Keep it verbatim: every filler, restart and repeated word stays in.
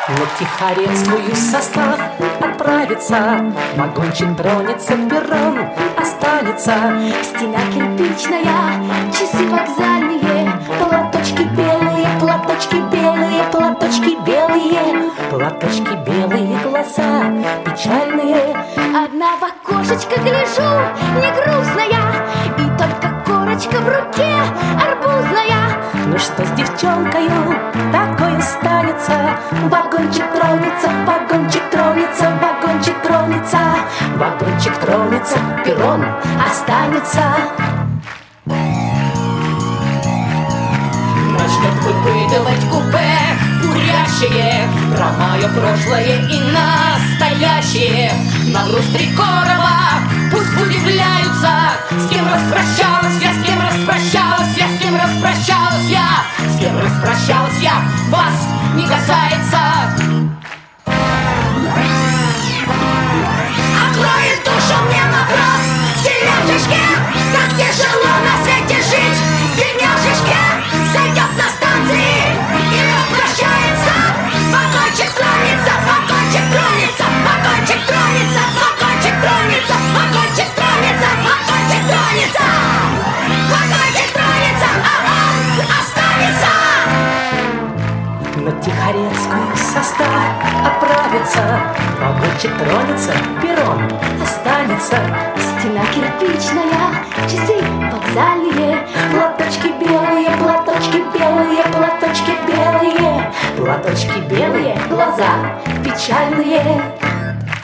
На Тихорецкую состав отправится, вагончик тронется, перрон останется. Стена кирпичная, часы вокзальные, платочки белые, платочки белые, платочки белые, платочки белые, глаза печальные. Одна в окошечко гляжу, не грустная, и только корочка в руке арбузная. Ну что с девчонкою такое станется? Вагончик тронется, вагончик тронется, вагончик тронется, вагончик тронется, перрон останется. Начнет выпытывать купе курящие про мое прошлое и настоящее. На груз Трикорова пусть удивляются, с кем распрощалась я, с кем распрощалась я, с кем распрощалась я, с кем распрощалась я, вас не касается. Откроет душу мне матрос в тележечке, как тяжело на свете жить бедняжечке. Зайдет на станции и распрощается. Вагончик тронется, вагончик тронется, вагончик тронется, вагончик тронется, вагончик тронется, вагончик тронется, вагончик тронется, а он останется. На Тихорецкую состав отправится, вагончик тронется, перрон останется. Стена кирпичная, часы вокзальные, платочки белые, платочки белые, платочки белые, платочки белые, глаза печальные.